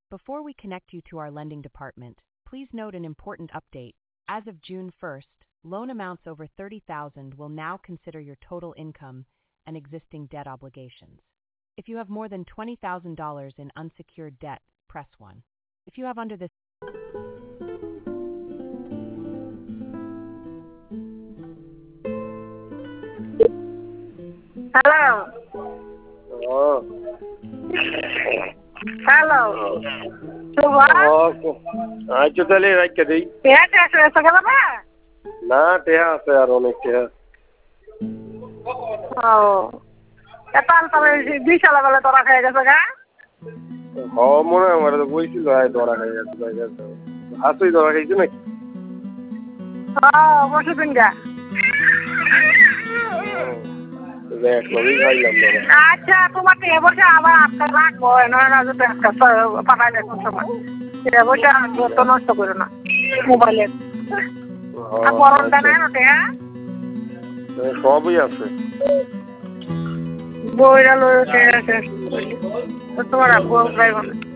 Before we connect you to our lending department, please note an important update. As of June 1st, loan amounts over $30,000 will now consider your total income and existing debt obligations. If you have more than $20,000 in unsecured debt, press 1. If you have under this... Hello. Oh. Hello. So what? আচ্ছা তাহলে রাখতে দেই পেট আছে সকাল না? না টেহা আছে আর অনেক টেহা ও এতাল তবে বিশাল বেলা তোরা খেয়ে গেছে গা? মনে হয় আমার তো বইছিল ধরা খাই গেছে হাসুই ধরা খাইছে নাকি? বসে দিন গা। আচ্ছা তোমাকে এবছর আবার আপনার রাখবো নয় না যদি পাঠাই দেয় কোন সময় এবছর তো নষ্ট করো না মোবাইলের গরমটা নাই না টেহা সবই আছে বইরা লয়ে টেহা শেষ তোমার আব্বু প্রায়